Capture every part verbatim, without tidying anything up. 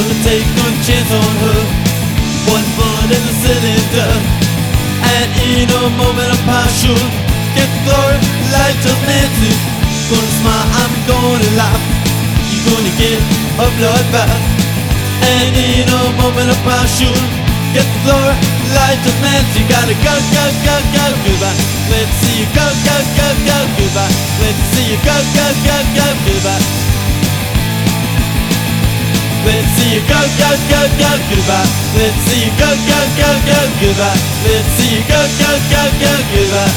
Gonna take a chance on her. One bullet in the cylinder, and in a moment of passion, get glory like just Nancy. Gonna smile, I'm gonna laugh. You're gonna get a bloodbath, and in a moment of passion, get glory like just Nancy. Gotta go, go, go, go, goodbye. Let's see you go, go, go, go, goodbye. Let's see you go, go, go, go, goodbye. Let's see you go, go, go, go, goodbye. Let's see you go, go, go, go, goodbye. Let's see you go, go, go, go, goodbye.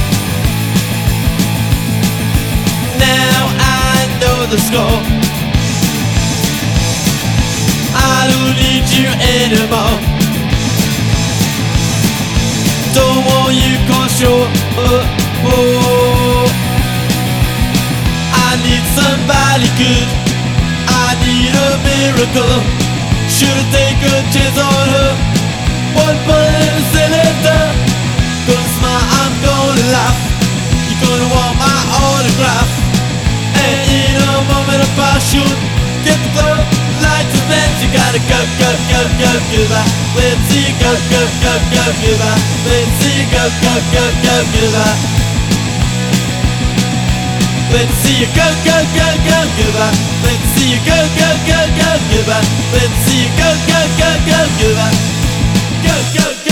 Now I know the score. I don't need you anymore. Don't want you cause you're uh, oh. I need somebody good. I need a miracle. Should've taken a chance on her. One bullet in a cylinder. Gonna smile, I'm gonna laugh. You're gonna want my autograph. And in a moment of passion, get the glow, light the vent. You gotta go, go, go, go, goodbye. Let's see you go, go, go, go, goodbye. Let's see you go, go, go, go, goodbye. Let's see you go, go, go, go, goodbye. Let's see you go, go, go, go, goodbye. Let's see you go, go, go, go, goodbye. Go, go, go.